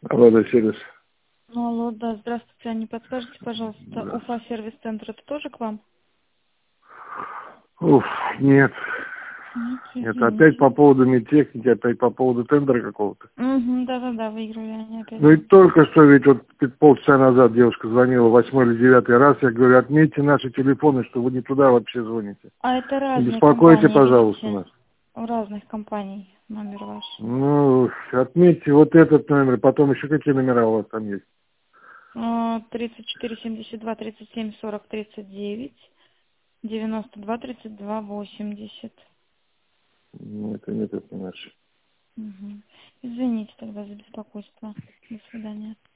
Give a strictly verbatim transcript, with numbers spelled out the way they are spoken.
Алло, да, сервис. Ну, алло, да, здравствуйте. А не подскажете, пожалуйста, Да. Уфа сервис-центр, это тоже к вам? Уф, нет. Нет, Это опять извините. по поводу медтехники, опять по поводу тендера какого-то. Угу, да-да-да, выиграли они опять. Ну и только что ведь вот полчаса назад девушка звонила, восьмой или девятый раз, я говорю, отметьте наши телефоны, что вы не туда вообще звоните. А это Не разные беспокойте, компании, пожалуйста, видите? нас. У разных компаний номер ваш. Ну, отметьте вот этот номер, потом еще какие номера у вас там есть? А, тридцать четыре семьдесят два тридцать семь сорок тридцать девять девяносто два тридцать два восемьдесят. Ну, это нет, это не наши. Угу. Извините тогда за беспокойство. До свидания.